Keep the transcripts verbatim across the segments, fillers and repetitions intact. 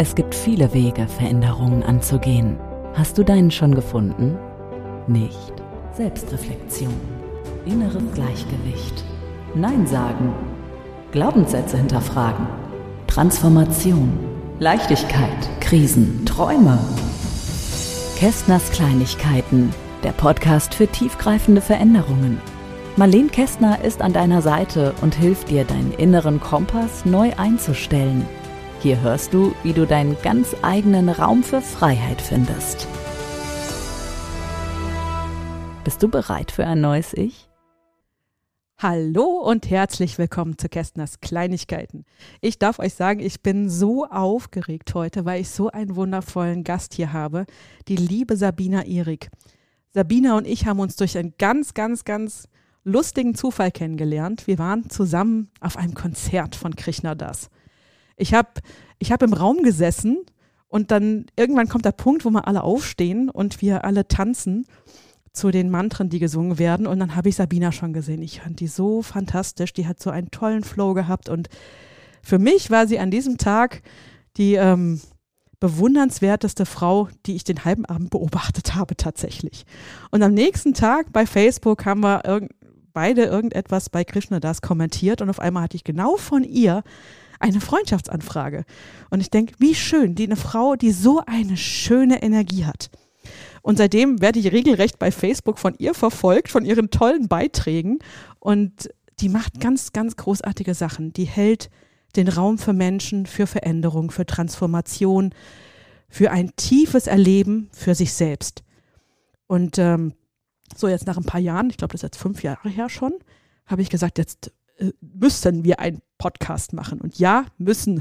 Es gibt viele Wege, Veränderungen anzugehen. Hast du deinen schon gefunden? Nicht. Selbstreflexion, inneres Gleichgewicht, Nein sagen, Glaubenssätze hinterfragen, Transformation, Leichtigkeit, Krisen, Träume. Kästners Kleinigkeiten, der Podcast für tiefgreifende Veränderungen. Marlene Kästner ist an deiner Seite und hilft dir, deinen inneren Kompass neu einzustellen. Hier hörst du, wie du deinen ganz eigenen Raum für Freiheit findest. Bist du bereit für ein neues Ich? Hallo und herzlich willkommen zu Kästners Kleinigkeiten. Ich darf euch sagen, ich bin so aufgeregt heute, weil ich so einen wundervollen Gast hier habe, die liebe Sabina Ihrig. Sabina und ich haben uns durch einen ganz, ganz, ganz lustigen Zufall kennengelernt. Wir waren zusammen auf einem Konzert von Krishna Das. Ich habe ich hab im Raum gesessen und dann irgendwann kommt der Punkt, wo wir alle aufstehen und wir alle tanzen zu den Mantren, die gesungen werden. Und dann habe ich Sabina schon gesehen. Ich fand die so fantastisch. Die hat so einen tollen Flow gehabt. Und für mich war sie an diesem Tag die ähm, bewundernswerteste Frau, die ich den halben Abend beobachtet habe tatsächlich. Und am nächsten Tag bei Facebook haben wir irg- beide irgendetwas bei Krishna Das kommentiert. Und auf einmal hatte ich genau von ihr eine Freundschaftsanfrage. Und ich denke, wie schön, die eine Frau, die so eine schöne Energie hat. Und seitdem werde ich regelrecht bei Facebook von ihr verfolgt, von ihren tollen Beiträgen. Und die macht ganz, ganz großartige Sachen. Die hält den Raum für Menschen, für Veränderung, für Transformation, für ein tiefes Erleben für sich selbst. Und ähm, so jetzt nach ein paar Jahren, ich glaube, das ist jetzt fünf Jahre her schon, habe ich gesagt, jetzt äh, müssen wir einen Podcast machen. Und ja, müssen.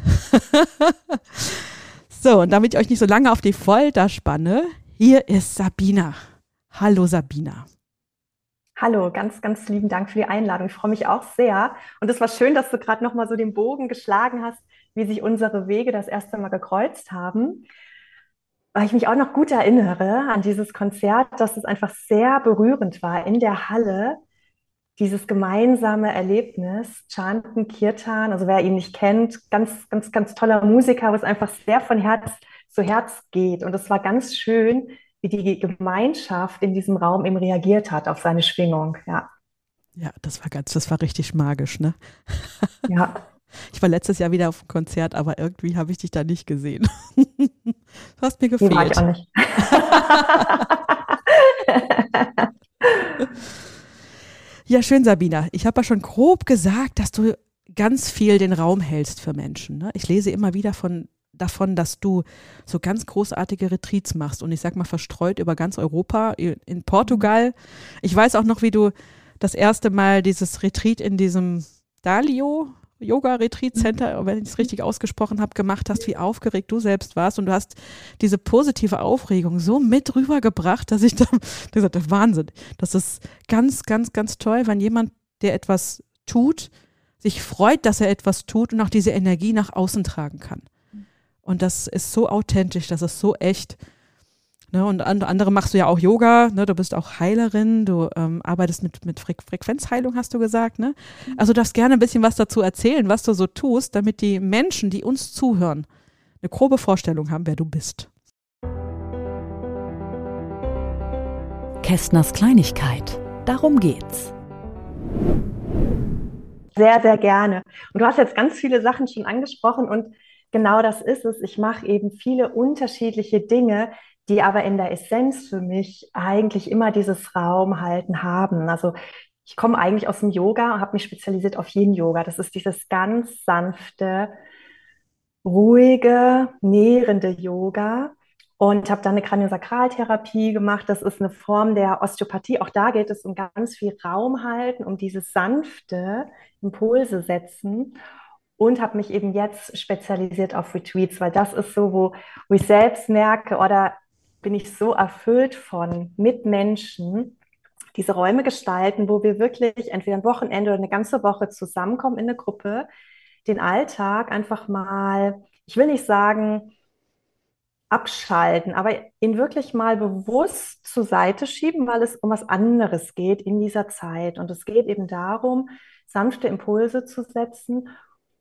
So, und damit ich euch nicht so lange auf die Folter spanne, hier ist Sabina. Hallo Sabina. Hallo, ganz, ganz lieben Dank für die Einladung. Ich freue mich auch sehr. Und es war schön, dass du gerade nochmal so den Bogen geschlagen hast, wie sich unsere Wege das erste Mal gekreuzt haben. Weil ich mich auch noch gut erinnere an dieses Konzert, dass es einfach sehr berührend war in der Halle. Dieses gemeinsame Erlebnis, Chanten, Kirtan, also wer ihn nicht kennt, ganz, ganz, ganz toller Musiker, wo es einfach sehr von Herz zu Herz geht. Und es war ganz schön, wie die Gemeinschaft in diesem Raum eben reagiert hat auf seine Schwingung. Ja, Ja, das war ganz, das war richtig magisch, ne? ja. Ich war letztes Jahr wieder auf dem Konzert, aber irgendwie habe ich dich da nicht gesehen. Du hast mir Die war ich gefehlt. auch nicht. Ja, schön, Sabina. Ich habe ja schon grob gesagt, dass du ganz viel den Raum hältst für Menschen. Ne? Ich lese immer wieder von, davon, dass du so ganz großartige Retreats machst und ich sag mal verstreut über ganz Europa, in Portugal. Ich weiß auch noch, wie du das erste Mal dieses Retreat in diesem Dalio Yoga Retreat Center, wenn ich es richtig ausgesprochen habe, gemacht hast, wie aufgeregt du selbst warst und du hast diese positive Aufregung so mit rübergebracht, dass ich da gesagt habe, Wahnsinn, das ist ganz, ganz, ganz toll, wenn jemand, der etwas tut, sich freut, dass er etwas tut und auch diese Energie nach außen tragen kann. Und das ist so authentisch, das ist so echt. Ne, und andere machst du ja auch Yoga, ne, du bist auch Heilerin, du ähm, arbeitest mit, mit Fre- Frequenzheilung, hast du gesagt. Ne? Also du darfst gerne ein bisschen was dazu erzählen, was du so tust, damit die Menschen, die uns zuhören, eine grobe Vorstellung haben, wer du bist. Kästners Kleinigkeit. Darum geht's. Sehr, sehr gerne. Und du hast jetzt ganz viele Sachen schon angesprochen und genau das ist es. Ich mache eben viele unterschiedliche Dinge, die aber in der Essenz für mich eigentlich immer dieses Raumhalten haben. Also ich komme eigentlich aus dem Yoga und habe mich spezialisiert auf Yin-Yoga. Das ist dieses ganz sanfte, ruhige, nährende Yoga. Und habe dann eine Kraniosakraltherapie gemacht. Das ist eine Form der Osteopathie. Auch da geht es um ganz viel Raum halten, um dieses sanfte Impulse setzen. Und habe mich eben jetzt spezialisiert auf Retreats, weil das ist so, wo, wo ich selbst merke, oder bin ich so erfüllt von mit Menschen, diese Räume gestalten, wo wir wirklich entweder ein Wochenende oder eine ganze Woche zusammenkommen in eine Gruppe, den Alltag einfach mal, ich will nicht sagen, abschalten, aber ihn wirklich mal bewusst zur Seite schieben, weil es um was anderes geht in dieser Zeit. Und es geht eben darum, sanfte Impulse zu setzen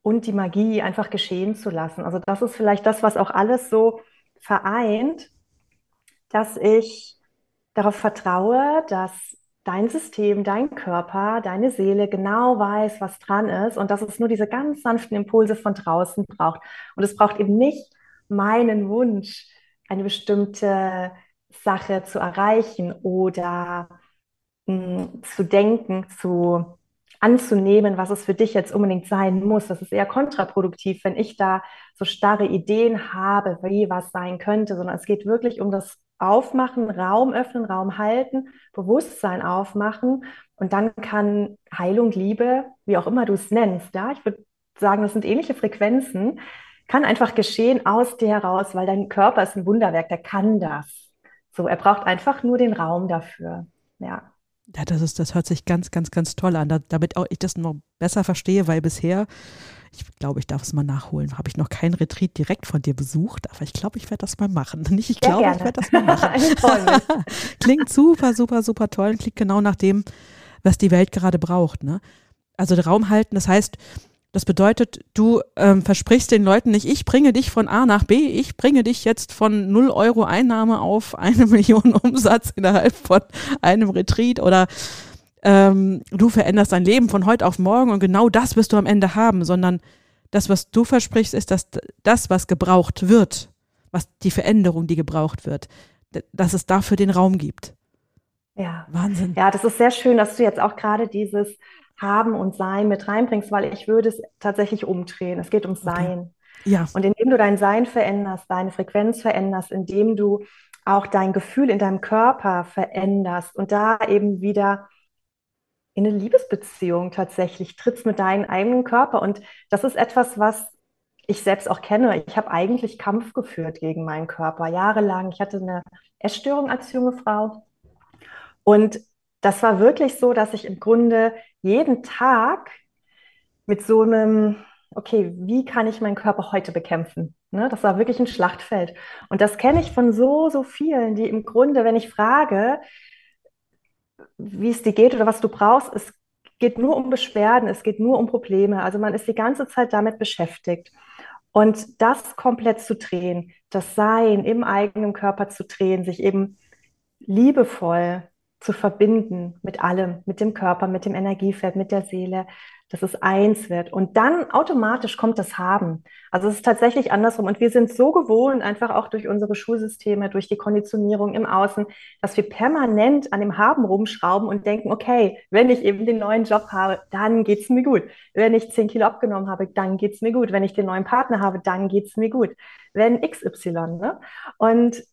und die Magie einfach geschehen zu lassen. Also das ist vielleicht das, was auch alles so vereint, dass ich darauf vertraue, dass dein System, dein Körper, deine Seele genau weiß, was dran ist und dass es nur diese ganz sanften Impulse von draußen braucht. Und es braucht eben nicht meinen Wunsch, eine bestimmte Sache zu erreichen oder mh, zu denken, zu anzunehmen, was es für dich jetzt unbedingt sein muss. Das ist eher kontraproduktiv, wenn ich da so starre Ideen habe, wie was sein könnte, sondern es geht wirklich um das Aufmachen, Raum öffnen, Raum halten, Bewusstsein aufmachen und dann kann Heilung, Liebe, wie auch immer du es nennst, ja, ich würde sagen, das sind ähnliche Frequenzen, kann einfach geschehen aus dir heraus, weil dein Körper ist ein Wunderwerk, der kann das. So, er braucht einfach nur den Raum dafür, ja. Ja, das ist, das hört sich ganz, ganz, ganz toll an, da, damit auch ich das noch besser verstehe, weil bisher, ich glaube, ich darf es mal nachholen, habe ich noch kein Retreat direkt von dir besucht, aber ich glaube, ich werde das mal machen. Nicht, ich glaube, ich werde das mal machen. Klingt super, super, super toll, klingt genau nach dem, was die Welt gerade braucht, ne? Also Raum halten, das heißt, das bedeutet, du ähm, versprichst den Leuten nicht, ich bringe dich von A nach B, ich bringe dich jetzt von null Euro Einnahme auf eine Million Umsatz innerhalb von einem Retreat oder ähm, du veränderst dein Leben von heute auf morgen und genau das wirst du am Ende haben, sondern das, was du versprichst, ist, dass das, was gebraucht wird, was die Veränderung, die gebraucht wird, dass es dafür den Raum gibt. Ja. Wahnsinn. Ja, das ist sehr schön, dass du jetzt auch gerade dieses Haben und Sein mit reinbringst, weil ich würde es tatsächlich umdrehen. Es geht ums Sein. Okay. Ja. Und indem du dein Sein veränderst, deine Frequenz veränderst, indem du auch dein Gefühl in deinem Körper veränderst und da eben wieder in eine Liebesbeziehung tatsächlich trittst mit deinem eigenen Körper. Und das ist etwas, was ich selbst auch kenne. Ich habe eigentlich Kampf geführt gegen meinen Körper, jahrelang. Ich hatte eine Essstörung als junge Frau. Und das war wirklich so, dass ich im Grunde jeden Tag mit so einem, okay, wie kann ich meinen Körper heute bekämpfen? Ne, das war wirklich ein Schlachtfeld. Und das kenne ich von so, so vielen, die im Grunde, wenn ich frage, wie es dir geht oder was du brauchst, es geht nur um Beschwerden, es geht nur um Probleme. Also man ist die ganze Zeit damit beschäftigt. Und das komplett zu drehen, das Sein im eigenen Körper zu drehen, sich eben liebevoll zu verbinden mit allem, mit dem Körper, mit dem Energiefeld, mit der Seele, dass es eins wird. Und dann automatisch kommt das Haben. Also es ist tatsächlich andersrum. Und wir sind so gewohnt, einfach auch durch unsere Schulsysteme, durch die Konditionierung im Außen, dass wir permanent an dem Haben rumschrauben und denken, okay, wenn ich eben den neuen Job habe, dann geht es mir gut. Wenn ich zehn Kilo abgenommen habe, dann geht es mir gut. Wenn ich den neuen Partner habe, dann geht es mir gut. Wenn X Y. Ne? Und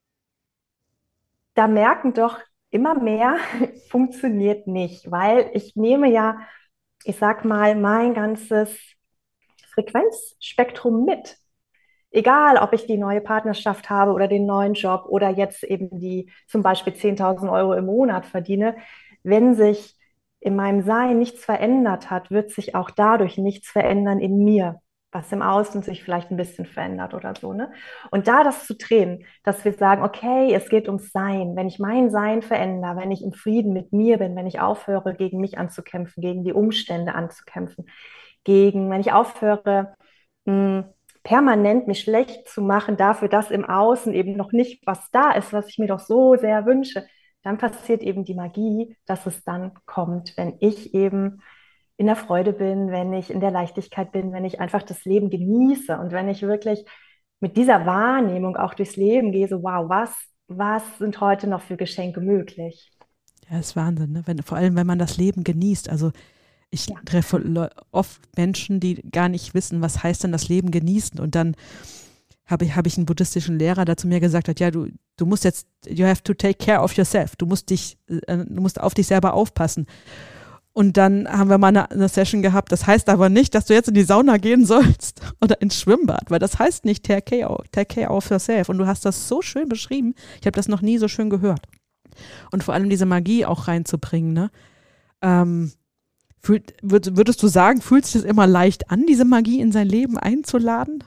da merken doch immer mehr, funktioniert nicht, weil ich nehme ja, ich sag mal, mein ganzes Frequenzspektrum mit. Egal, ob ich die neue Partnerschaft habe oder den neuen Job oder jetzt eben die zum Beispiel zehntausend Euro im Monat verdiene, wenn sich in meinem Sein nichts verändert hat, wird sich auch dadurch nichts verändern in mir, was im Außen sich vielleicht ein bisschen verändert oder so, ne? Und da das zu drehen, dass wir sagen, okay, es geht ums Sein. Wenn ich mein Sein verändere, wenn ich im Frieden mit mir bin, wenn ich aufhöre, gegen mich anzukämpfen, gegen die Umstände anzukämpfen, gegen, wenn ich aufhöre, mh, permanent mich schlecht zu machen dafür, dass im Außen eben noch nicht was da ist, was ich mir doch so sehr wünsche, dann passiert eben die Magie, dass es dann kommt, wenn ich eben in der Freude bin, wenn ich in der Leichtigkeit bin, wenn ich einfach das Leben genieße und wenn ich wirklich mit dieser Wahrnehmung auch durchs Leben gehe, so wow, was, was sind heute noch für Geschenke möglich? Ja, das ist Wahnsinn, ne? Wenn, vor allem, wenn man das Leben genießt. Also ich ja. treffe oft Menschen, die gar nicht wissen, was heißt denn das Leben genießen. Und dann habe ich, habe ich einen buddhistischen Lehrer, der zu mir gesagt hat, ja, du, du musst jetzt, you have to take care of yourself. Du musst dich, du musst auf dich selber aufpassen. Und dann haben wir mal eine, eine Session gehabt, das heißt aber nicht, dass du jetzt in die Sauna gehen sollst oder ins Schwimmbad, weil das heißt nicht take care, take care of yourself. Und du hast das so schön beschrieben, ich habe das noch nie so schön gehört. Und vor allem diese Magie auch reinzubringen, ne? Ähm, fühlt, würd, würdest du sagen, fühlt sich das immer leicht an, diese Magie in sein Leben einzuladen?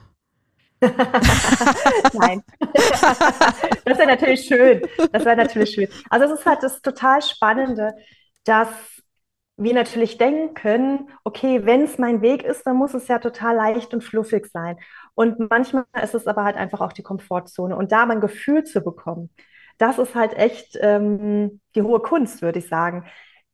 Nein. Das wäre natürlich schön. Das wäre natürlich schön. Also es ist halt das total Spannende, dass wir natürlich denken, okay, wenn es mein Weg ist, dann muss es ja total leicht und fluffig sein. Und manchmal ist es aber halt einfach auch die Komfortzone. Und da mein Gefühl zu bekommen, das ist halt echt ähm, die hohe Kunst, würde ich sagen.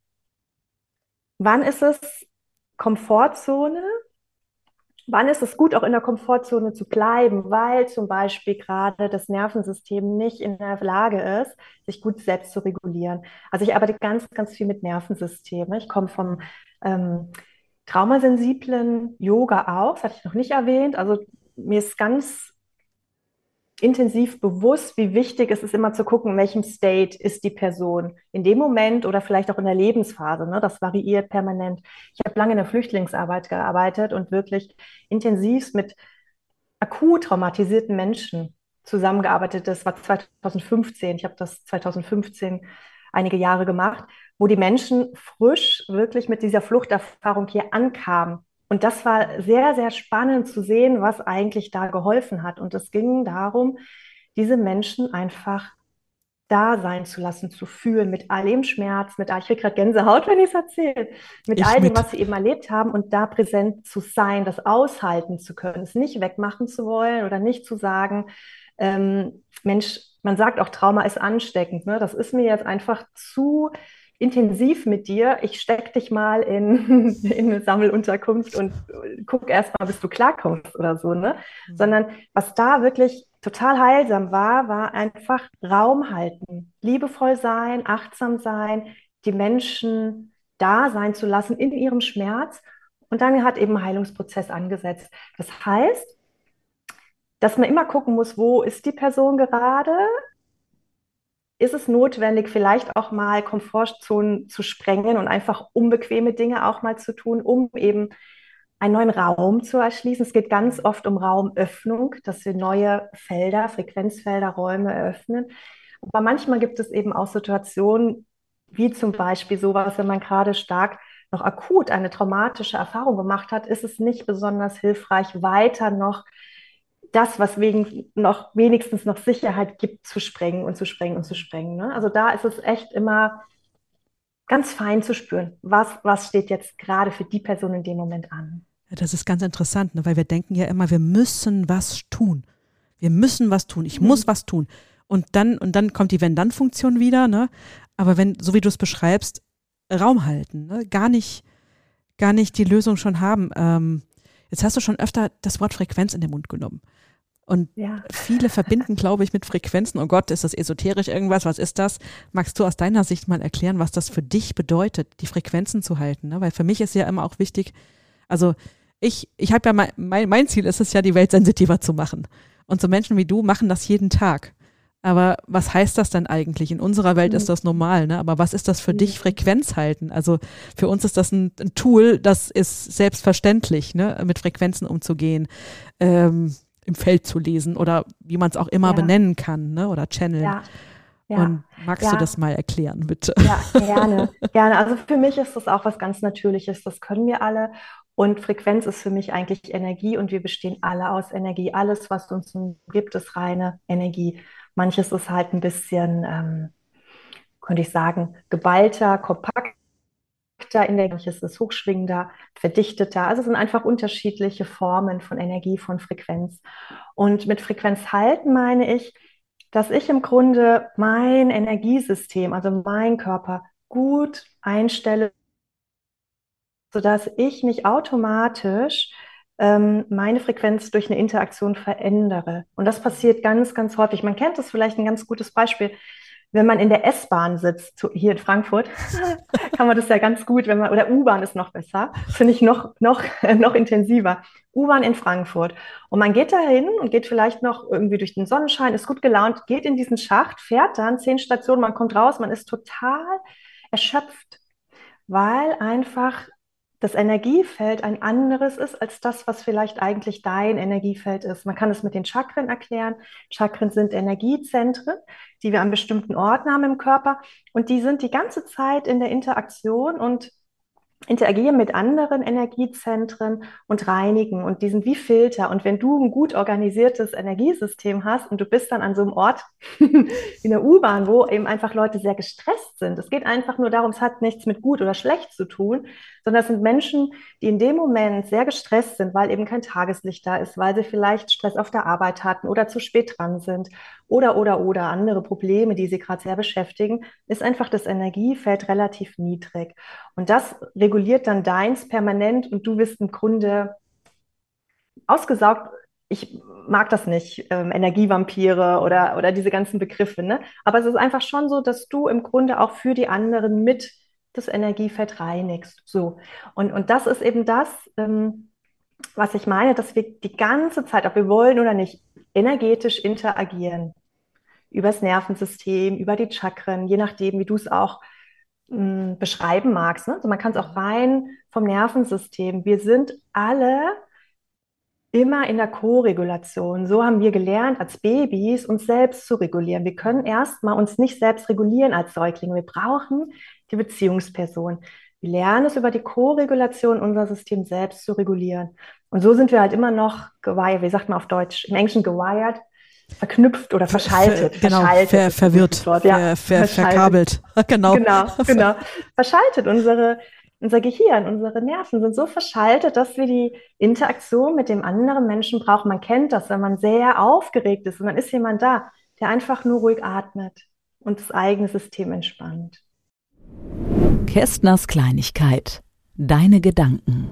Wann ist es Komfortzone? Wann ist es gut, auch in der Komfortzone zu bleiben, weil zum Beispiel gerade das Nervensystem nicht in der Lage ist, sich gut selbst zu regulieren. Also ich arbeite ganz, ganz viel mit Nervensystemen. Ich komme vom ähm, traumasensiblen Yoga auch, das hatte ich noch nicht erwähnt. Also mir ist ganz intensiv bewusst, wie wichtig es ist, immer zu gucken, in welchem State ist die Person in dem Moment oder vielleicht auch in der Lebensphase. Ne? Das variiert permanent. Ich habe lange in der Flüchtlingsarbeit gearbeitet und wirklich intensiv mit akut traumatisierten Menschen zusammengearbeitet. Das war zwanzig fünfzehn. Ich habe das zwanzig fünfzehn einige Jahre gemacht, wo die Menschen frisch wirklich mit dieser Fluchterfahrung hier ankamen. Und das war sehr, sehr spannend zu sehen, was eigentlich da geholfen hat. Und es ging darum, diese Menschen einfach da sein zu lassen, zu fühlen, mit all dem Schmerz, mit all, ich kriege gerade Gänsehaut, wenn ich es erzähle, mit Ich all dem, mit. was sie eben erlebt haben und da präsent zu sein, das aushalten zu können, es nicht wegmachen zu wollen oder nicht zu sagen, ähm, Mensch, man sagt auch, Trauma ist ansteckend, ne? Das ist mir jetzt einfach zu intensiv mit dir. Ich stecke dich mal in, in eine Sammelunterkunft und guck erst mal, bis du klarkommst oder so, ne? Sondern was da wirklich total heilsam war, war einfach Raum halten, liebevoll sein, achtsam sein, die Menschen da sein zu lassen in ihrem Schmerz. Und dann hat eben ein Heilungsprozess angesetzt. Das heißt, dass man immer gucken muss, wo ist die Person gerade? Ist es notwendig, vielleicht auch mal Komfortzonen zu sprengen und einfach unbequeme Dinge auch mal zu tun, um eben einen neuen Raum zu erschließen. Es geht ganz oft um Raumöffnung, dass wir neue Felder, Frequenzfelder, Räume eröffnen. Aber manchmal gibt es eben auch Situationen, wie zum Beispiel sowas, wenn man gerade stark noch akut eine traumatische Erfahrung gemacht hat, ist es nicht besonders hilfreich, weiter noch das, was wegen noch wenigstens noch Sicherheit gibt, zu sprengen und zu sprengen und zu sprengen. Ne? Also da ist es echt immer ganz fein zu spüren, was, was steht jetzt gerade für die Person in dem Moment an. Ja, das ist ganz interessant, ne? Weil wir denken ja immer, wir müssen was tun. Wir müssen was tun. Ich muss was tun. Und dann, und dann kommt die Wenn-Dann-Funktion wieder, ne? Aber wenn, so wie du es beschreibst, Raum halten, ne? Gar nicht, gar nicht die Lösung schon haben. Ähm, jetzt hast du schon öfter das Wort Frequenz in den Mund genommen. Und Ja. viele verbinden, glaube ich, mit Frequenzen. Oh Gott, ist das esoterisch irgendwas? Was ist das? Magst du aus deiner Sicht mal erklären, was das für dich bedeutet, die Frequenzen zu halten? Ne? Weil für mich ist ja immer auch wichtig, also ich, ich habe ja mein, mein, mein Ziel ist es ja, die Welt sensitiver zu machen. Und so Menschen wie du machen das jeden Tag. Aber was heißt das dann eigentlich? In unserer Welt ist das normal, ne? Aber was ist das für dich, Frequenz halten? Also für uns ist das ein, ein Tool, das ist selbstverständlich, ne? Mit Frequenzen umzugehen, ähm, im Feld zu lesen oder wie man es auch immer Ja. benennen kann, ne? Oder channeln. Ja, ja, Und magst ja. du das mal erklären, bitte? Ja, gerne, gerne. Also für mich ist das auch was ganz Natürliches. Das können wir alle. Und Frequenz ist für mich eigentlich Energie und wir bestehen alle aus Energie. Alles, was uns gibt, ist reine Energie. Manches ist halt ein bisschen, ähm, könnte ich sagen, geballter, kompakter in der, manches ist hochschwingender, verdichteter. Also es sind einfach unterschiedliche Formen von Energie, von Frequenz. Und mit Frequenz halten meine ich, dass ich im Grunde mein Energiesystem, also mein Körper, gut einstelle, sodass ich nicht automatisch ähm, meine Frequenz durch eine Interaktion verändere. Und das passiert ganz, ganz häufig. Man kennt das vielleicht, ein ganz gutes Beispiel. Wenn man in der S-Bahn sitzt, so hier in Frankfurt, kann man das ja ganz gut, wenn man, oder U-Bahn ist noch besser, finde ich noch, noch, noch intensiver. U-Bahn in Frankfurt. Und man geht da hin und geht vielleicht noch irgendwie durch den Sonnenschein, ist gut gelaunt, geht in diesen Schacht, fährt dann zehn Stationen, man kommt raus, man ist total erschöpft, weil einfach das Energiefeld ein anderes ist als das, was vielleicht eigentlich dein Energiefeld ist. Man kann es mit den Chakren erklären. Chakren sind Energiezentren, die wir an bestimmten Orten haben im Körper und die sind die ganze Zeit in der Interaktion und interagieren mit anderen Energiezentren und reinigen. Und die sind wie Filter. Und wenn du ein gut organisiertes Energiesystem hast und du bist dann an so einem Ort wie einer U-Bahn, wo eben einfach Leute sehr gestresst sind. Es geht einfach nur darum, es hat nichts mit gut oder schlecht zu tun, sondern es sind Menschen, die in dem Moment sehr gestresst sind, weil eben kein Tageslicht da ist, weil sie vielleicht Stress auf der Arbeit hatten oder zu spät dran sind oder, oder, oder andere Probleme, die sie gerade sehr beschäftigen, ist einfach das Energiefeld relativ niedrig. Und das reguliert dann deins permanent und du bist im Grunde ausgesaugt. Ich mag das nicht, ähm, Energievampire oder, oder diese ganzen Begriffe, ne? Aber es ist einfach schon so, dass du im Grunde auch für die anderen mit das Energiefeld reinigst. So. Und, und das ist eben das, ähm, was ich meine, dass wir die ganze Zeit, ob wir wollen oder nicht, energetisch interagieren. Übers Nervensystem, über die Chakren, je nachdem, wie du es auch mh, beschreiben magst. Ne? Also man kann es auch rein vom Nervensystem. Wir sind alle immer in der Co-Regulation. So haben wir gelernt, als Babys uns selbst zu regulieren. Wir können erstmal uns nicht selbst regulieren als Säuglinge. Wir brauchen die Beziehungsperson. Wir lernen es über die Co-Regulation, unser System selbst zu regulieren. Und so sind wir halt immer noch gewired, wie sagt man auf Deutsch, im Englischen gewired, verknüpft oder verschaltet. Ver, genau, verschaltet ver, verwirrt, Wort, ja. ver, ver, verkabelt. Genau. Genau, genau. Verschaltet. Unsere, unser Gehirn, unsere Nerven sind so verschaltet, dass wir die Interaktion mit dem anderen Menschen brauchen. Man kennt das, wenn man sehr aufgeregt ist und dann ist jemand da, der einfach nur ruhig atmet und das eigene System entspannt. Kästners Kleinigkeit. Deine Gedanken.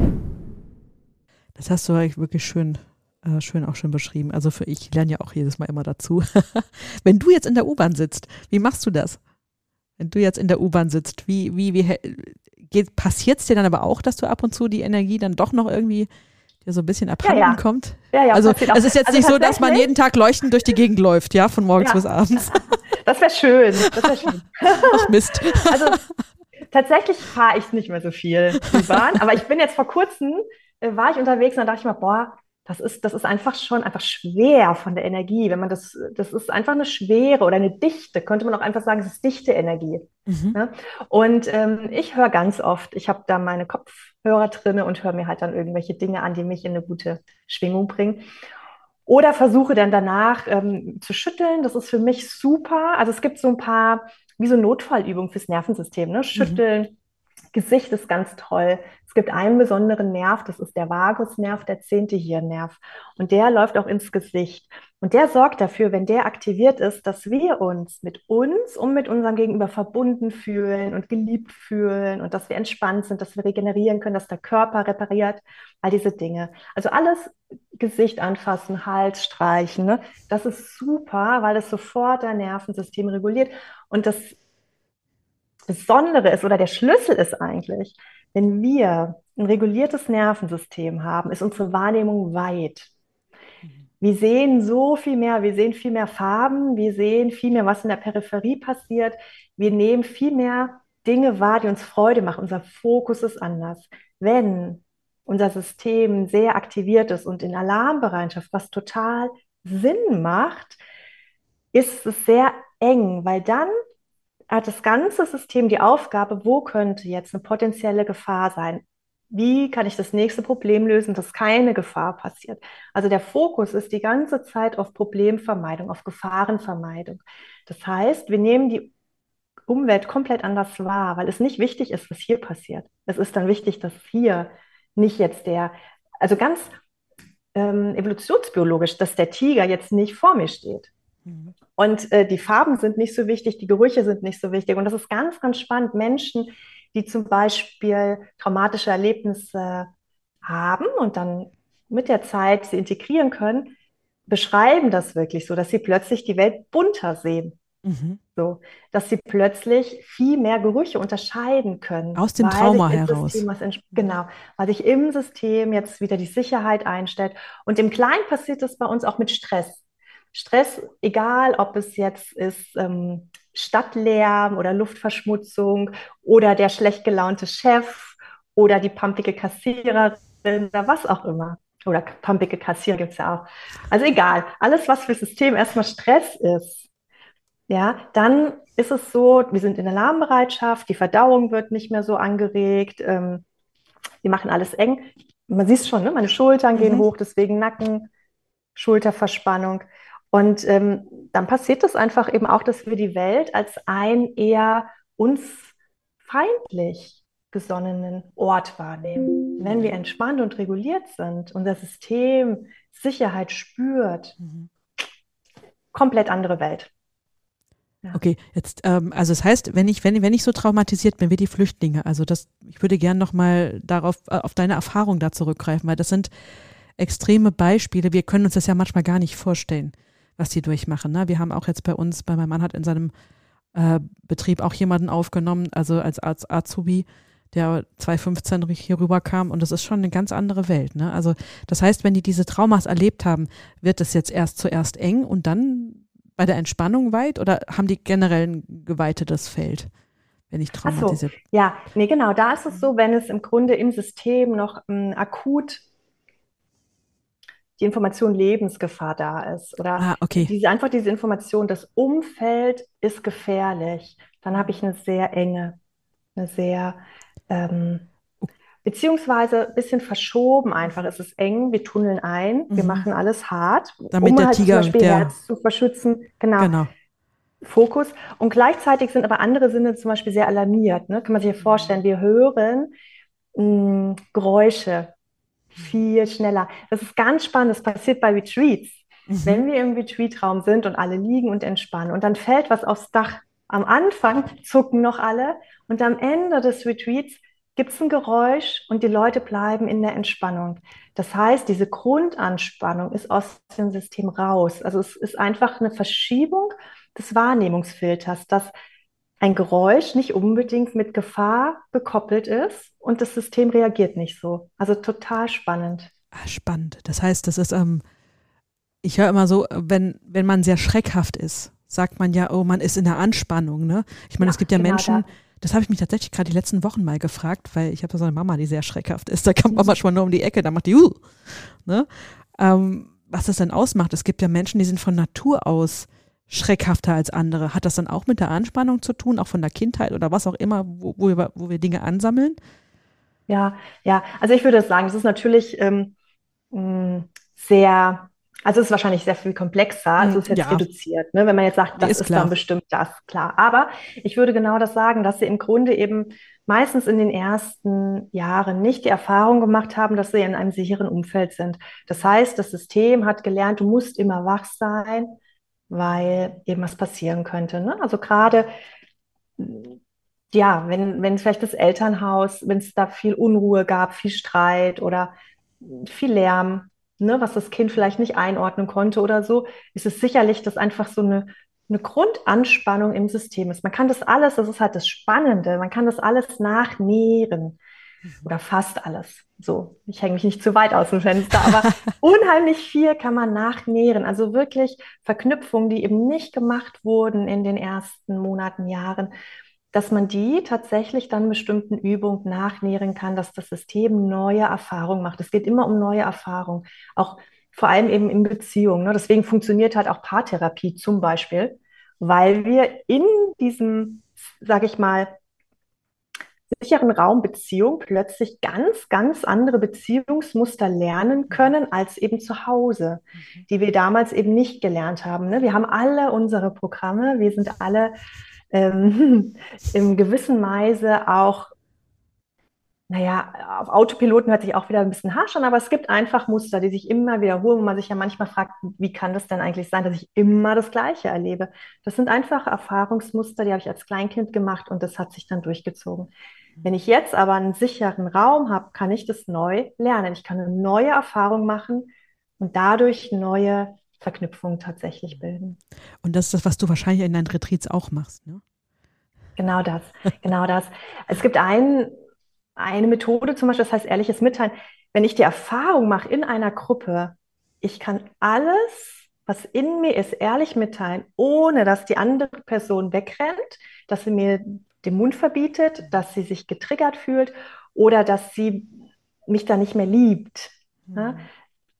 Das hast du eigentlich wirklich schön, äh, schön auch schon beschrieben. Also für ich lerne ja auch jedes Mal immer dazu. Wenn du jetzt in der U-Bahn sitzt, wie machst du das? Wenn du jetzt in der U-Bahn sitzt, wie, wie, wie geht, passiert es dir dann aber auch, dass du ab und zu die Energie dann doch noch irgendwie dir so ein bisschen abhanden ja, ja. kommt? Ja, ja, also es ist jetzt also nicht so, dass man jeden Tag leuchtend durch die Gegend läuft, ja, von morgens ja. bis abends. Das wäre schön, das wäre schön. Ach Mist. Also tatsächlich fahre ich nicht mehr so viel U-Bahn, aber ich bin jetzt vor kurzem, äh, war ich unterwegs und dann dachte ich mir, boah, das ist, das ist einfach schon einfach schwer von der Energie. Wenn man das, das ist einfach eine Schwere oder eine Dichte, könnte man auch einfach sagen, es ist dichte Energie. Mhm. Ne? Und ähm, ich höre ganz oft, ich habe da meine Kopfhörer drin und höre mir halt dann irgendwelche Dinge an, die mich in eine gute Schwingung bringen. Oder versuche dann danach ähm, zu schütteln. Das ist für mich super. Also es gibt so ein paar, wie so Notfallübungen fürs Nervensystem. Ne? Schütteln, mhm. Gesicht ist ganz toll. Es gibt einen besonderen Nerv, das ist der Vagusnerv, der zehnte Hirnnerv. Und der läuft auch ins Gesicht. Und der sorgt dafür, wenn der aktiviert ist, dass wir uns mit uns und mit unserem Gegenüber verbunden fühlen und geliebt fühlen und dass wir entspannt sind, dass wir regenerieren können, dass der Körper repariert, all diese Dinge. Also alles Gesicht anfassen, Hals streichen, ne? Das ist super, weil das sofort dein Nervensystem reguliert. Und das Besondere ist oder der Schlüssel ist eigentlich, wenn wir ein reguliertes Nervensystem haben, ist unsere Wahrnehmung weit. Wir sehen so viel mehr, wir sehen viel mehr Farben, wir sehen viel mehr, was in der Peripherie passiert. Wir nehmen viel mehr Dinge wahr, die uns Freude machen. Unser Fokus ist anders. Wenn unser System sehr aktiviert ist und in Alarmbereitschaft, was total Sinn macht, ist es sehr eng, weil dann hat das ganze System die Aufgabe, wo könnte jetzt eine potenzielle Gefahr sein? Wie kann ich das nächste Problem lösen, dass keine Gefahr passiert? Also der Fokus ist die ganze Zeit auf Problemvermeidung, auf Gefahrenvermeidung. Das heißt, wir nehmen die Umwelt komplett anders wahr, weil es nicht wichtig ist, was hier passiert. Es ist dann wichtig, dass hier nicht jetzt der, also ganz ähm, evolutionsbiologisch, dass der Tiger jetzt nicht vor mir steht. Mhm. Und äh, die Farben sind nicht so wichtig, die Gerüche sind nicht so wichtig. Und das ist ganz, ganz spannend. Menschen, die zum Beispiel traumatische Erlebnisse haben und dann mit der Zeit sie integrieren können, beschreiben das wirklich so, dass sie plötzlich die Welt bunter sehen. Mhm. So, dass sie plötzlich viel mehr Gerüche unterscheiden können. Aus dem Trauma heraus. System, genau, weil sich im System jetzt wieder die Sicherheit einstellt. Und im Kleinen passiert das bei uns auch mit Stress. Stress, egal ob es jetzt ist ähm, Stadtlärm oder Luftverschmutzung oder der schlecht gelaunte Chef oder die pumpige Kassiererin oder was auch immer. Oder pumpige Kassierer gibt es ja auch. Also egal, alles, was für das System erstmal Stress ist, Ja, dann ist es so, wir sind in Alarmbereitschaft, die Verdauung wird nicht mehr so angeregt, ähm, wir machen alles eng. Man sieht es schon, ne? Meine Schultern gehen Mhm. hoch, deswegen Nacken, Schulterverspannung. Und ähm, dann passiert es einfach eben auch, dass wir die Welt als einen eher uns feindlich gesonnenen Ort wahrnehmen. Wenn wir entspannt und reguliert sind, unser System Sicherheit spürt, Mhm. komplett andere Welt. Ja. Okay, jetzt, ähm, also das heißt, wenn ich, wenn, wenn ich so traumatisiert bin wie die Flüchtlinge, also das, ich würde gerne nochmal darauf, äh, auf deine Erfahrung da zurückgreifen, weil das sind extreme Beispiele. Wir können uns das ja manchmal gar nicht vorstellen, was die durchmachen. Ne? Wir haben auch jetzt bei uns, bei meinem Mann hat in seinem äh, Betrieb auch jemanden aufgenommen, also als Arzt, Azubi, der zwanzig fünfzehn hier rüberkam und das ist schon eine ganz andere Welt. Ne? Also das heißt, wenn die diese Traumas erlebt haben, wird es jetzt erst zuerst eng und dann bei der Entspannung weit oder haben die generell ein geweitetes Feld, wenn ich Ach so, traumatisiert? ja, nee, genau, da ist es so, wenn es im Grunde im System noch ähm, akut die Information Lebensgefahr da ist oder Ah, okay. diese, einfach diese Information, das Umfeld ist gefährlich, dann habe ich eine sehr enge, eine sehr, ähm, beziehungsweise ein bisschen verschoben einfach. Es ist eng, wir tunneln ein, wir Mhm. machen alles hart, Damit um der halt zum Tiger, Beispiel der, Herz zu verschützen. Genau, genau. Fokus. Und gleichzeitig sind aber andere Sinne zum Beispiel sehr alarmiert. Ne? Kann man sich ja vorstellen, wir hören mh, Geräusche viel schneller. Das ist ganz spannend, das passiert bei Retreats. Mhm. Wenn wir im Retreatraum sind und alle liegen und entspannen und dann fällt was aufs Dach. Am Anfang zucken noch alle und am Ende des Retreats gibt es ein Geräusch und die Leute bleiben in der Entspannung. Das heißt, diese Grundanspannung ist aus dem System raus. Also es ist einfach eine Verschiebung des Wahrnehmungsfilters, dass ein Geräusch nicht unbedingt mit Gefahr gekoppelt ist und das System reagiert nicht so. Also total spannend. Ah, spannend. Das heißt, das ist, ähm, ich höre immer so, wenn, wenn man sehr schreckhaft ist, sagt man ja, oh, man ist in der Anspannung, ne? Ich meine, Ja, es gibt ja genau das. Menschen, das habe ich mich tatsächlich gerade die letzten Wochen mal gefragt, weil ich habe ja so eine Mama, die sehr schreckhaft ist. Da kommt man manchmal nur um die Ecke, da macht die, uh, ne? Ähm, was das dann ausmacht. Es gibt ja Menschen, die sind von Natur aus schreckhafter als andere. Hat das dann auch mit der Anspannung zu tun, auch von der Kindheit oder was auch immer, wo, wo, wir, wo wir Dinge ansammeln? Ja, ja. Also ich würde sagen, es ist natürlich ähm, mh, sehr, also es ist wahrscheinlich sehr viel komplexer. Also Mm, es ist jetzt ja, reduziert, ne? Wenn man jetzt sagt, nee, das ist ist dann klar. bestimmt das, klar. Aber ich würde genau das sagen, dass sie im Grunde eben meistens in den ersten Jahren nicht die Erfahrung gemacht haben, dass sie in einem sicheren Umfeld sind. Das heißt, das System hat gelernt, du musst immer wach sein, weil eben was passieren könnte. Ne? Also gerade, ja, wenn, wenn vielleicht das Elternhaus, wenn es da viel Unruhe gab, viel Streit oder viel Lärm, ne, was das Kind vielleicht nicht einordnen konnte oder so, ist es sicherlich, dass einfach so eine, eine Grundanspannung im System ist. Man kann das alles, das ist halt das Spannende, man kann das alles nachnähren oder fast alles. So, ich hänge mich nicht zu weit aus dem Fenster, aber unheimlich viel kann man nachnähren. Also wirklich Verknüpfungen, die eben nicht gemacht wurden in den ersten Monaten, Jahren, dass man die tatsächlich dann bestimmten Übungen nachnähren kann, dass das System neue Erfahrungen macht. Es geht immer um neue Erfahrungen, auch vor allem eben in Beziehungen. Ne? Deswegen funktioniert halt auch Paartherapie zum Beispiel, weil wir in diesem, sage ich mal, sicheren Raum Beziehung plötzlich ganz, ganz andere Beziehungsmuster lernen können als eben zu Hause, die wir damals eben nicht gelernt haben. Ne? Wir haben alle unsere Programme, wir sind alle ähm, in gewissen Weise auch, naja, auf Autopiloten hört sich auch wieder ein bisschen harsch an, aber es gibt einfach Muster, die sich immer wiederholen, wo man sich ja manchmal fragt, wie kann das denn eigentlich sein, dass ich immer das Gleiche erlebe? Das sind einfach Erfahrungsmuster, die habe ich als Kleinkind gemacht und das hat sich dann durchgezogen. Wenn ich jetzt aber einen sicheren Raum habe, kann ich das neu lernen. Ich kann eine neue Erfahrung machen und dadurch neue Verknüpfungen tatsächlich bilden. Und das ist das, was du wahrscheinlich in deinen Retreats auch machst, ne? Genau das, genau das. Es gibt ein, eine Methode zum Beispiel, das heißt ehrliches Mitteilen. Wenn ich die Erfahrung mache in einer Gruppe, ich kann alles, was in mir ist, ehrlich mitteilen, ohne dass die andere Person wegrennt, dass sie mir den Mund verbietet, dass sie sich getriggert fühlt oder dass sie mich da nicht mehr liebt. Ne?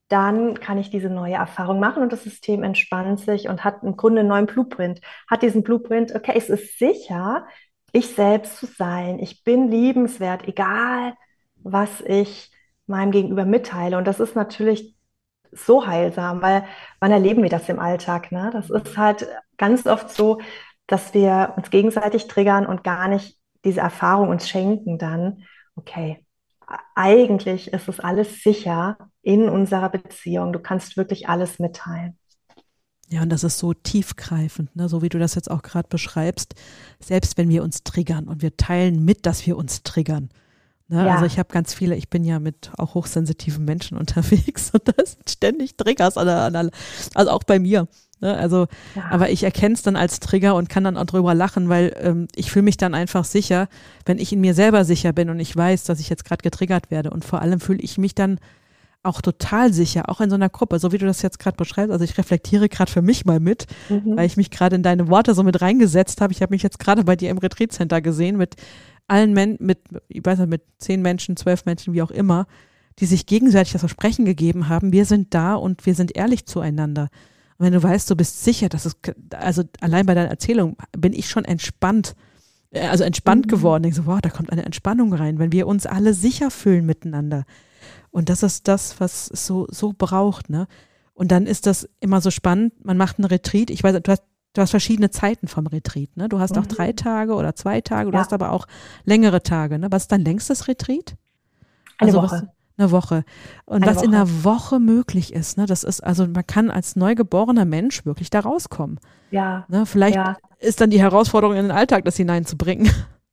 dann kann ich diese neue Erfahrung machen und das System entspannt sich und hat im Grunde einen neuen Blueprint. Hat diesen Blueprint, okay, es ist sicher, ich selbst zu sein. Ich bin liebenswert, egal was ich meinem Gegenüber mitteile. Und das ist natürlich so heilsam, weil wann erleben wir das im Alltag, ne? Das ist halt ganz oft so, dass wir uns gegenseitig triggern und gar nicht diese Erfahrung uns schenken dann, okay, eigentlich ist es alles sicher in unserer Beziehung. Du kannst wirklich alles mitteilen. Ja, und das ist so tiefgreifend, ne? So wie du das jetzt auch gerade beschreibst, selbst wenn wir uns triggern und wir teilen mit, dass wir uns triggern. Ne? Ja. Also ich habe ganz viele, ich bin ja mit auch hochsensitiven Menschen unterwegs und da sind ständig Triggers, an der, an der, also auch bei mir. Ne? Also, Ja. aber ich erkenne es dann als Trigger und kann dann auch drüber lachen, weil ähm, ich fühle mich dann einfach sicher, wenn ich in mir selber sicher bin und ich weiß, dass ich jetzt gerade getriggert werde. Und vor allem fühle ich mich dann auch total sicher, auch in so einer Gruppe, so wie du das jetzt gerade beschreibst. Also ich reflektiere gerade für mich mal mit, Mhm. weil ich mich gerade in deine Worte so mit reingesetzt habe. Ich habe mich jetzt gerade bei dir im Retreat Center gesehen mit allen Menschen, mit, ich weiß nicht, mit zehn Menschen, zwölf Menschen, wie auch immer, die sich gegenseitig das Versprechen gegeben haben, wir sind da und wir sind ehrlich zueinander. Und wenn du weißt, du bist sicher, dass es, also allein bei deiner Erzählung bin ich schon entspannt, äh, also entspannt Mhm. geworden. Ich so, wow, da kommt eine Entspannung rein, wenn wir uns alle sicher fühlen miteinander. Und das ist das, was es so, so braucht, ne? Und dann ist das immer so spannend, man macht einen Retreat, ich weiß, du hast, du hast verschiedene Zeiten vom Retreat, ne? Du hast auch Mhm. drei Tage oder zwei Tage, du Ja. hast aber auch längere Tage, ne? Was ist dein längstes Retreat? Eine Also was, Woche. eine Woche. Und Eine was in Woche. einer Woche möglich ist, ne? Das ist, also man kann als neugeborener Mensch wirklich da rauskommen. Ja, Ne? Vielleicht ja. ist dann die Herausforderung in den Alltag, das hineinzubringen.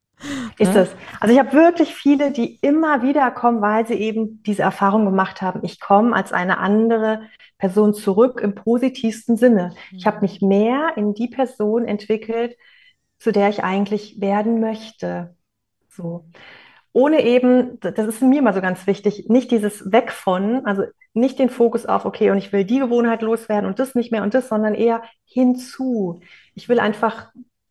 Ist Ne? es. Also ich habe wirklich viele, die immer wieder kommen, weil sie eben diese Erfahrung gemacht haben. Ich komme als eine andere Person zurück im positivsten Sinne. Ich habe mich mehr in die Person entwickelt, zu der ich eigentlich werden möchte. So. Ohne eben, das ist mir immer so ganz wichtig, nicht dieses Weg von, also nicht den Fokus auf, okay, und ich will die Gewohnheit loswerden und das nicht mehr und das, sondern eher hinzu. Ich will einfach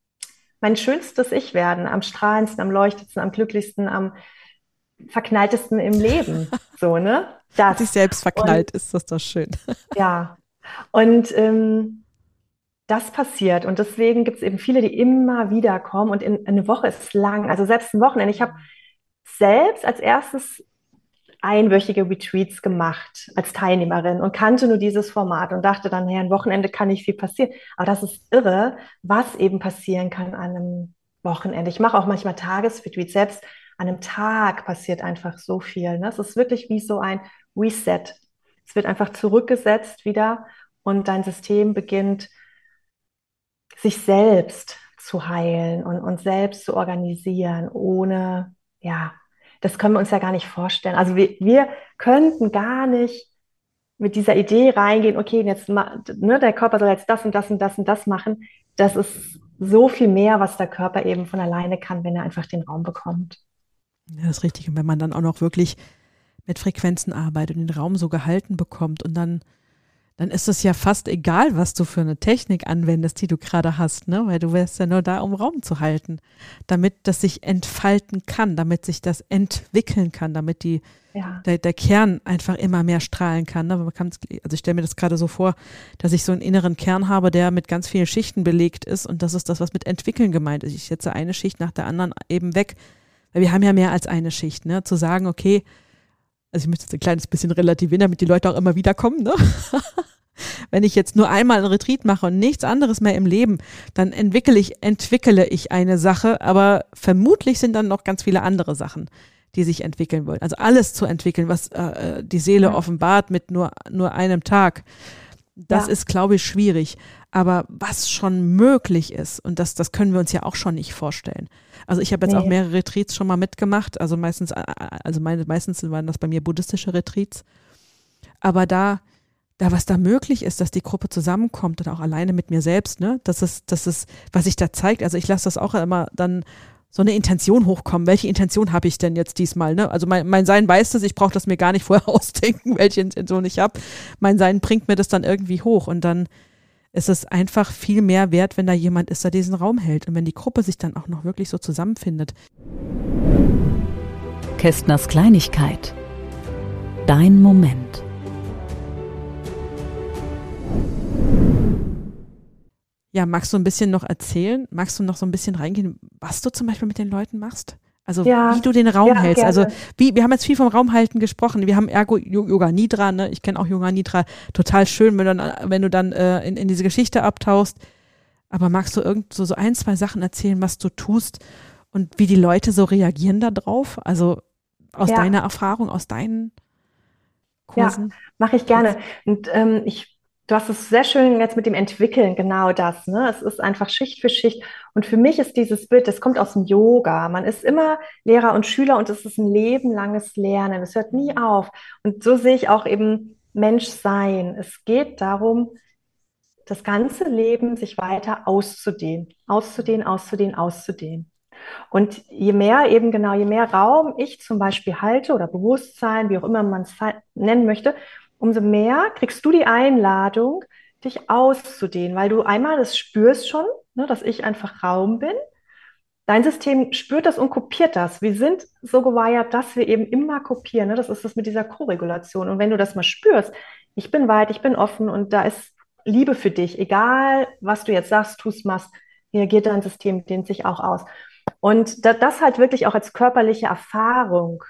mein schönstes Ich werden, am strahlendsten, am leuchtendsten, am glücklichsten, am verknalltesten im Leben. So, ne? Das. Sich selbst Und verknallt, ist das doch schön. ja, und ähm, das passiert. Und deswegen gibt es eben viele, die immer wieder kommen. Und in, eine Woche ist lang, also selbst ein Wochenende. Ich habe selbst als erstes einwöchige Retreats gemacht als Teilnehmerin und kannte nur dieses Format und dachte dann, naja, ein Wochenende kann nicht viel passieren. Aber das ist irre, was eben passieren kann an einem Wochenende. Ich mache auch manchmal Tagesretreats. Selbst an einem Tag passiert einfach so viel. Ne? Es ist wirklich wie so ein Reset. Es wird einfach zurückgesetzt wieder und dein System beginnt, sich selbst zu heilen und, und selbst zu organisieren, ohne, ja, das können wir uns ja gar nicht vorstellen. Also wir, wir könnten gar nicht mit dieser Idee reingehen, okay, jetzt ne, der Körper soll jetzt das und das und das und das machen. Das ist so viel mehr, was der Körper eben von alleine kann, wenn er einfach den Raum bekommt. Ja, das ist richtig. Und wenn man dann auch noch wirklich mit Frequenzen arbeitet und den Raum so gehalten bekommt und dann dann ist es ja fast egal, was du für eine Technik anwendest, die du gerade hast, ne? Weil du wärst ja nur da, um Raum zu halten, damit das sich entfalten kann, damit sich das entwickeln kann, damit die, ja. der, der Kern einfach immer mehr strahlen kann. Ne? Man kann, also ich stelle mir das gerade so vor, dass ich so einen inneren Kern habe, der mit ganz vielen Schichten belegt ist und das ist das, was mit entwickeln gemeint ist. Ich setze eine Schicht nach der anderen eben weg, weil wir haben ja mehr als eine Schicht, ne? Zu sagen, okay, also ich möchte jetzt ein kleines bisschen relativieren, damit die Leute auch immer wieder kommen, ne? Wenn ich jetzt nur einmal ein Retreat mache und nichts anderes mehr im Leben, dann entwickle ich, entwickle ich eine Sache, aber vermutlich sind dann noch ganz viele andere Sachen, die sich entwickeln wollen. Also alles zu entwickeln, was äh, die Seele Ja. offenbart mit nur, nur einem Tag, das Ja. ist, glaube ich, schwierig. Aber was schon möglich ist, und das, das können wir uns ja auch schon nicht vorstellen. Also ich habe jetzt Nee. auch mehrere Retreats schon mal mitgemacht, also meistens, also meine, meistens waren das bei mir buddhistische Retreats. Aber da, da was da möglich ist, dass die Gruppe zusammenkommt und auch alleine mit mir selbst, ne, das ist, das ist, was sich da zeigt. Also ich lasse das auch immer dann so eine Intention hochkommen. Welche Intention habe ich denn jetzt diesmal? Ne? Also mein, mein Sein weiß das, ich brauche das mir gar nicht vorher ausdenken, welche Intention ich habe. Mein Sein bringt mir das dann irgendwie hoch und dann ist es einfach viel mehr wert, wenn da jemand ist, der diesen Raum hält und wenn die Gruppe sich dann auch noch wirklich so zusammenfindet. Kästners Kleinigkeit. Dein Moment. Ja, magst du ein bisschen noch erzählen? Magst du noch so ein bisschen reingehen, was du zum Beispiel mit den Leuten machst? Also Ja, wie du den Raum ja, hältst. gerne. Also wie, wir haben jetzt viel vom Raumhalten gesprochen. Wir haben Ergo Yoga Nidra, ne? Ich kenne auch Yoga Nidra. Total schön, wenn du dann, wenn du dann äh, in, in diese Geschichte abtauchst. Aber magst du irgend so, so ein, zwei Sachen erzählen, was du tust und wie die Leute so reagieren da drauf? Also aus Ja, deiner Erfahrung, aus deinen ja, Kursen? mache ich gerne. Und ähm, ich, du hast es sehr schön jetzt mit dem Entwickeln, genau das, ne? Es ist einfach Schicht für Schicht. Und für mich ist dieses Bild, das kommt aus dem Yoga. Man ist immer Lehrer und Schüler und es ist ein lebenlanges Lernen. Es hört nie auf. Und so sehe ich auch eben Menschsein. Es geht darum, das ganze Leben sich weiter auszudehnen, auszudehnen, auszudehnen, auszudehnen. Und je mehr eben genau, je mehr Raum ich zum Beispiel halte oder Bewusstsein, wie auch immer man es nennen möchte, umso mehr kriegst du die Einladung, dich auszudehnen, weil du einmal das spürst schon, ne, dass ich einfach Raum bin. Dein System spürt das und kopiert das. Wir sind so gewired, dass wir eben immer kopieren. Ne? Das ist das mit dieser Koregulation. Und wenn du das mal spürst, ich bin weit, ich bin offen und da ist Liebe für dich, egal was du jetzt sagst, tust, machst, reagiert dein System, dehnt sich auch aus. Und da, das halt wirklich auch als körperliche Erfahrung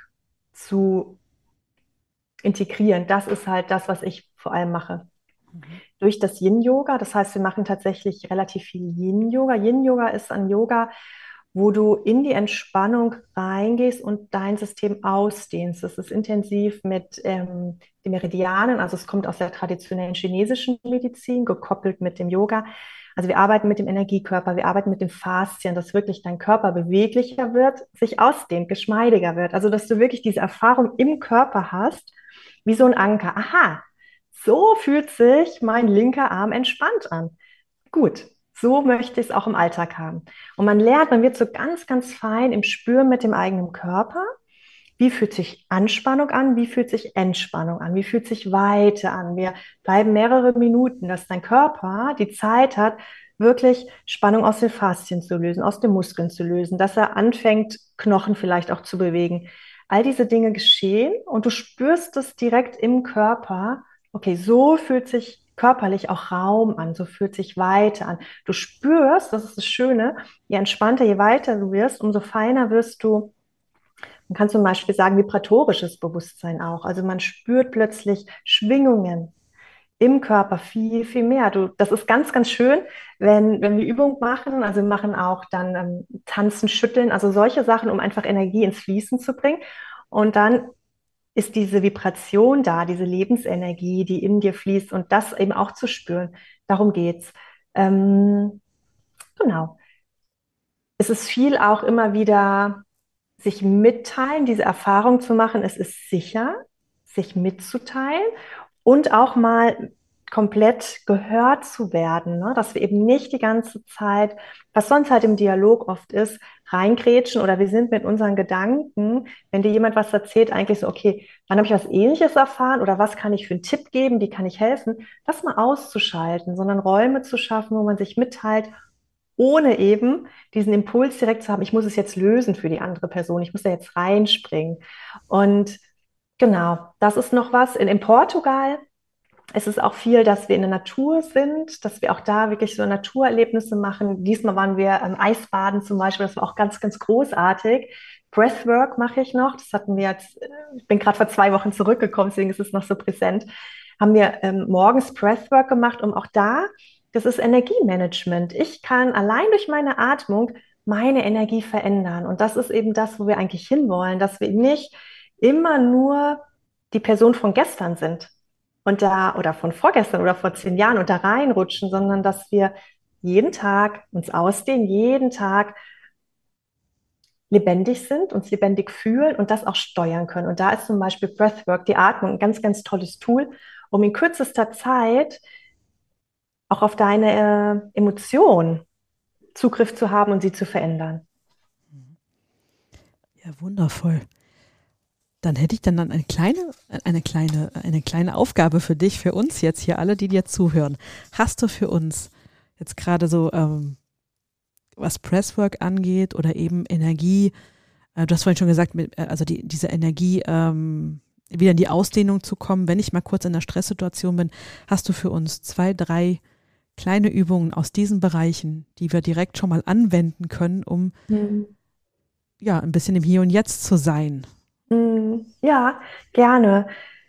zu integrieren, das ist halt das, was ich vor allem mache. Durch das Yin-Yoga, das heißt, wir machen tatsächlich relativ viel Yin-Yoga. Yin-Yoga ist ein Yoga, wo du in die Entspannung reingehst und dein System ausdehnst. Das ist intensiv mit ähm, den Meridianen, also es kommt aus der traditionellen chinesischen Medizin, gekoppelt mit dem Yoga. Also wir arbeiten mit dem Energiekörper, wir arbeiten mit dem Faszien, dass wirklich dein Körper beweglicher wird, sich ausdehnt, geschmeidiger wird. Also dass du wirklich diese Erfahrung im Körper hast, wie so ein Anker. Aha, so fühlt sich mein linker Arm entspannt an. Gut, so möchte ich es auch im Alltag haben. Und man lernt, man wird so ganz, ganz fein im Spüren mit dem eigenen Körper. Wie fühlt sich Anspannung an? Wie fühlt sich Entspannung an? Wie fühlt sich Weite an? Wir bleiben mehrere Minuten, dass dein Körper die Zeit hat, wirklich Spannung aus den Faszien zu lösen, aus den Muskeln zu lösen, dass er anfängt, Knochen vielleicht auch zu bewegen. All diese Dinge geschehen und du spürst es direkt im Körper. Okay, so fühlt sich körperlich auch Raum an, so fühlt sich Weite an. Du spürst, das ist das Schöne, je entspannter, je weiter du wirst, umso feiner wirst du. Man kann zum Beispiel sagen, vibratorisches Bewusstsein auch. Also man spürt plötzlich Schwingungen im Körper viel, viel mehr. Du, das ist ganz, ganz schön, wenn, wenn wir Übung machen. Also wir machen auch dann ähm, Tanzen, Schütteln, also solche Sachen, um einfach Energie ins Fließen zu bringen. Und dann ist diese Vibration da, diese Lebensenergie, die in dir fließt und das eben auch zu spüren. Darum geht's. Ähm, genau. Es ist viel auch immer wieder sich mitteilen, diese Erfahrung zu machen. Es ist sicher, sich mitzuteilen und auch mal komplett gehört zu werden, ne? Dass wir eben nicht die ganze Zeit, was sonst halt im Dialog oft ist, reingrätschen oder wir sind mit unseren Gedanken, wenn dir jemand was erzählt, eigentlich so, okay, wann habe ich was Ähnliches erfahren oder was kann ich für einen Tipp geben, wie kann ich helfen, das mal auszuschalten, sondern Räume zu schaffen, wo man sich mitteilt, ohne eben diesen Impuls direkt zu haben, ich muss es jetzt lösen für die andere Person, ich muss da jetzt reinspringen. Und genau, das ist noch was. In, in Portugal ist es auch viel, dass wir in der Natur sind, dass wir auch da wirklich so Naturerlebnisse machen. Diesmal waren wir ähm, Eisbaden zum Beispiel, das war auch ganz, ganz großartig. Breathwork mache ich noch, das hatten wir jetzt, ich bin gerade vor zwei Wochen zurückgekommen, deswegen ist es noch so präsent. Haben wir ähm, morgens Breathwork gemacht, um auch da, das ist Energiemanagement. Ich kann allein durch meine Atmung meine Energie verändern. Und das ist eben das, wo wir eigentlich hinwollen, dass wir nicht immer nur die Person von gestern sind und da oder von vorgestern oder vor zehn Jahren und da reinrutschen, sondern dass wir jeden Tag uns ausdehnen, jeden Tag lebendig sind, uns lebendig fühlen und das auch steuern können. Und da ist zum Beispiel Breathwork, die Atmung, ein ganz, ganz tolles Tool, um in kürzester Zeit auch auf deine äh, Emotionen Zugriff zu haben und sie zu verändern. Ja, wundervoll. Dann hätte ich dann, dann eine kleine, eine kleine, eine kleine Aufgabe für dich, für uns jetzt hier alle, die dir zuhören. Hast du für uns jetzt gerade so, ähm, was Presswork angeht oder eben Energie, äh, du hast vorhin schon gesagt, mit, äh, also die, diese Energie, ähm, wieder in die Ausdehnung zu kommen, wenn ich mal kurz in einer Stresssituation bin, hast du für uns zwei, drei kleine Übungen aus diesen Bereichen, die wir direkt schon mal anwenden können, um mhm. ja ein bisschen im Hier und Jetzt zu sein? Mhm. Ja, gerne.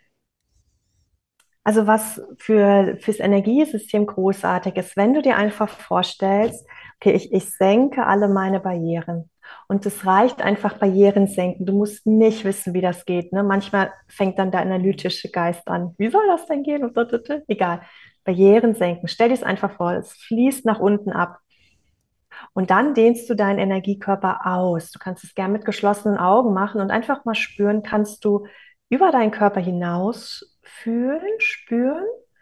Also was für fürs Energiesystem großartig ist, wenn du dir einfach vorstellst, okay, ich, ich senke alle meine Barrieren. Und es reicht einfach Barrieren senken. Du musst nicht wissen, wie das geht. Ne? Manchmal fängt dann der analytische Geist an. Wie soll das denn gehen? Egal. Barrieren senken. Stell dir es einfach vor, es fließt nach unten ab. Und dann dehnst du deinen Energiekörper aus. Du kannst es gern mit geschlossenen Augen machen und einfach mal spüren, kannst du über deinen Körper hinaus fühlen, spüren.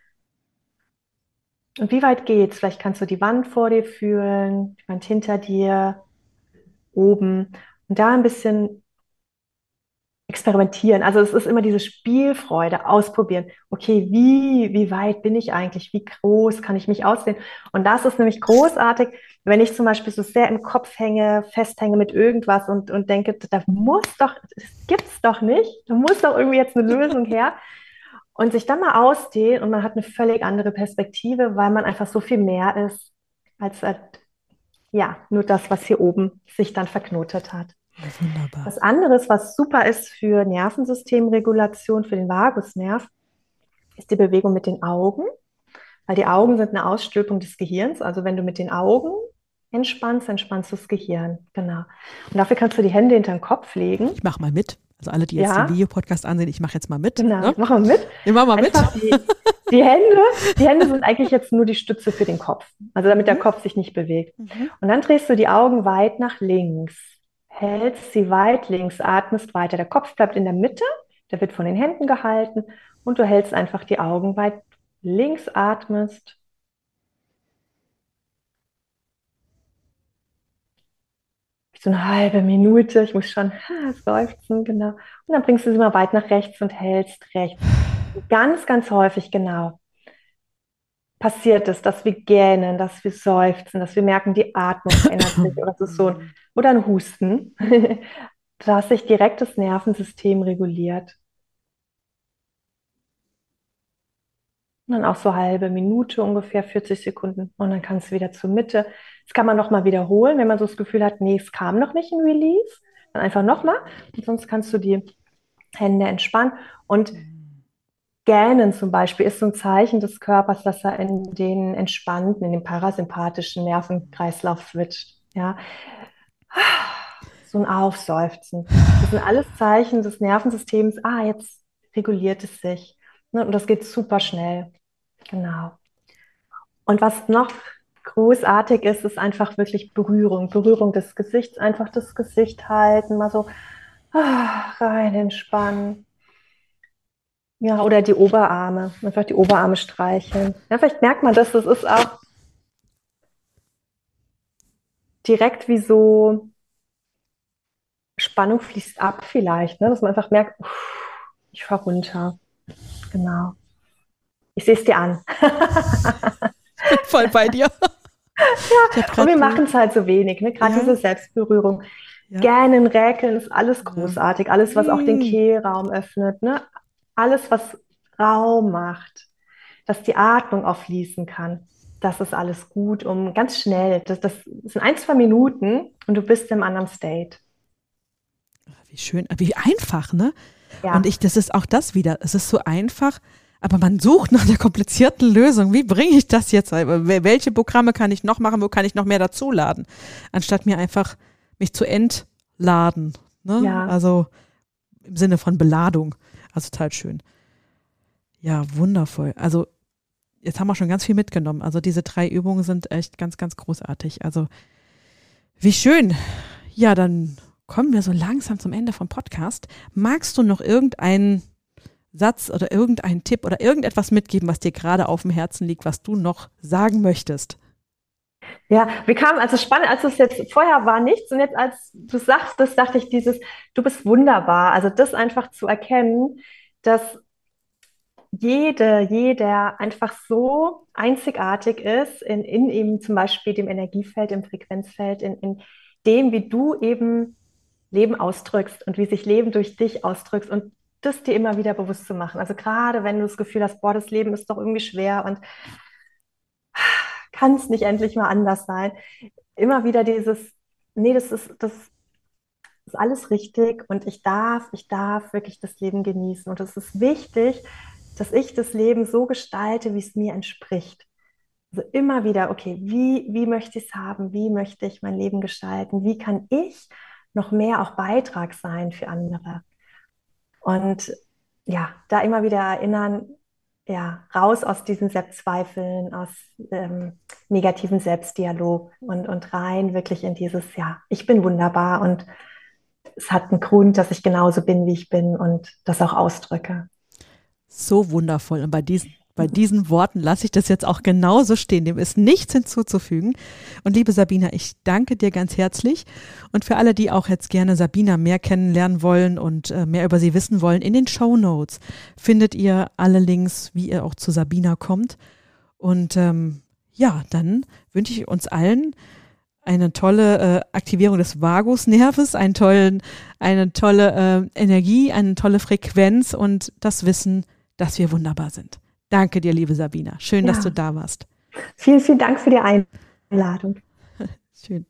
Und wie weit geht's? Vielleicht kannst du die Wand vor dir fühlen, die Wand hinter dir, oben. Und da ein bisschen experimentieren. Also es ist immer diese Spielfreude, ausprobieren. Okay, wie, wie weit bin ich eigentlich? Wie groß kann ich mich ausdehnen? Und das ist nämlich großartig, wenn ich zum Beispiel so sehr im Kopf hänge, festhänge mit irgendwas und, und denke, da muss doch, das gibt's doch nicht. Da muss doch irgendwie jetzt eine Lösung her. Und sich dann mal ausdehnen und man hat eine völlig andere Perspektive, weil man einfach so viel mehr ist, als halt, ja, nur das, was hier oben sich dann verknotet hat. Wunderbar. Was anderes, was super ist für Nervensystemregulation, für den Vagusnerv, ist die Bewegung mit den Augen, weil die Augen sind eine Ausstülpung des Gehirns. Also wenn du mit den Augen entspannst, entspannst du das Gehirn. Genau. Und dafür kannst du die Hände hinter den Kopf legen. Ich mache mal mit. Also alle, die jetzt Ja. den Videopodcast ansehen, ich mache jetzt mal mit. Genau, ne? mach mal mit. Ich mach mal mit. Einfach die, die Hände, die Hände sind eigentlich jetzt nur die Stütze für den Kopf. Also damit der Kopf sich nicht bewegt. Mhm. Und dann drehst du die Augen weit nach links. Hältst sie weit links, atmest weiter. Der Kopf bleibt in der Mitte, der wird von den Händen gehalten und du hältst einfach die Augen weit links, atmest. So eine halbe Minute, ich muss schon ha, seufzen, genau. Und dann bringst du sie mal weit nach rechts und hältst rechts. Ganz, ganz häufig, genau, passiert es, dass wir gähnen, dass wir seufzen, dass wir merken, die Atmung verändert sich oder, so so ein, oder ein Husten, dass sich direkt das Nervensystem reguliert. Und dann auch so halbe Minute, ungefähr vierzig Sekunden und dann kannst du wieder zur Mitte. Das kann man nochmal wiederholen, wenn man so das Gefühl hat, nee, es kam noch nicht ein Release, dann einfach nochmal und sonst kannst du die Hände entspannen und Gähnen zum Beispiel ist so ein Zeichen des Körpers, dass er in den entspannten, in den parasympathischen Nervenkreislauf switcht. Ja. So ein Aufseufzen. Das sind alles Zeichen des Nervensystems. Ah, jetzt reguliert es sich. Und das geht super schnell. Genau. Und was noch großartig ist, ist einfach wirklich Berührung. Berührung des Gesichts. Einfach das Gesicht halten, mal so rein entspannen. Ja, oder die Oberarme, einfach die Oberarme streicheln. Ja, vielleicht merkt man das, das ist auch direkt wie so Spannung fließt ab vielleicht, ne? Dass man einfach merkt, uff, ich fahre runter. Genau. Ich sehe es dir an. Ich bin voll bei dir. Ja, und wir machen es halt so wenig, ne? Gerade ja. diese Selbstberührung. Ja. Gähnen, räkeln ist alles großartig. Alles, was auch den Kehlraum öffnet, ne? Alles, was Raum macht, dass die Atmung auch fließen kann. Das ist alles gut, um ganz schnell, das, das sind ein, zwei Minuten und du bist im anderen State. Wie schön, wie einfach, ne? Ja. Und ich, das ist auch das wieder, es ist so einfach, aber man sucht nach der komplizierten Lösung. Wie bringe ich das jetzt? Welche Programme kann ich noch machen? Wo kann ich noch mehr dazuladen? Anstatt mir einfach mich zu entladen. Ne? Ja. Also im Sinne von Beladung. Also total schön. Ja, wundervoll. Also jetzt haben wir schon ganz viel mitgenommen. Also diese drei Übungen sind echt ganz, ganz großartig. Also wie schön. Ja, dann kommen wir so langsam zum Ende vom Podcast. Magst du noch irgendeinen Satz oder irgendeinen Tipp oder irgendetwas mitgeben, was dir gerade auf dem Herzen liegt, was du noch sagen möchtest? Ja, wir kamen, also spannend, als es jetzt vorher war nichts und jetzt als du sagst, das dachte ich dieses, du bist wunderbar. Also das einfach zu erkennen, dass jede, jeder einfach so einzigartig ist in, in eben zum Beispiel dem Energiefeld, im Frequenzfeld, in, in dem, wie du eben Leben ausdrückst und wie sich Leben durch dich ausdrückst und das dir immer wieder bewusst zu machen. Also gerade wenn du das Gefühl hast, boah, das Leben ist doch irgendwie schwer und kann es nicht endlich mal anders sein. Immer wieder dieses, nee, das ist, das ist alles richtig und ich darf, ich darf wirklich das Leben genießen. Und es ist wichtig, dass ich das Leben so gestalte, wie es mir entspricht. Also immer wieder, okay, wie, wie möchte ich es haben? Wie möchte ich mein Leben gestalten? Wie kann ich noch mehr auch Beitrag sein für andere? Und ja, da immer wieder erinnern, ja, raus aus diesen Selbstzweifeln, aus ähm, negativen Selbstdialog und, und rein wirklich in dieses, ja, ich bin wunderbar und es hat einen Grund, dass ich genauso bin, wie ich bin und das auch ausdrücke. So wundervoll. Und bei diesen, bei diesen Worten lasse ich das jetzt auch genauso stehen. Dem ist nichts hinzuzufügen. Und liebe Sabina, ich danke dir ganz herzlich. Und für alle, die auch jetzt gerne Sabina mehr kennenlernen wollen und äh, mehr über sie wissen wollen, in den Shownotes findet ihr alle Links, wie ihr auch zu Sabina kommt. Und ähm, ja, dann wünsche ich uns allen eine tolle äh, Aktivierung des Vagusnerves, einen tollen, eine tolle äh, Energie, eine tolle Frequenz und das Wissen, dass wir wunderbar sind. Danke dir, liebe Sabina. Schön, ja, dass du da warst. Vielen, vielen Dank für die Einladung. Schön.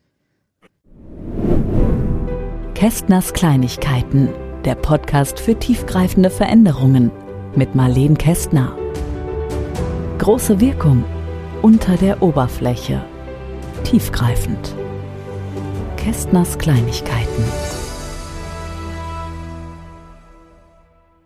Kästners Kleinigkeiten, der Podcast für tiefgreifende Veränderungen mit Marleen Kästner. Große Wirkung unter der Oberfläche. Tiefgreifend. Kästners Kleinigkeiten.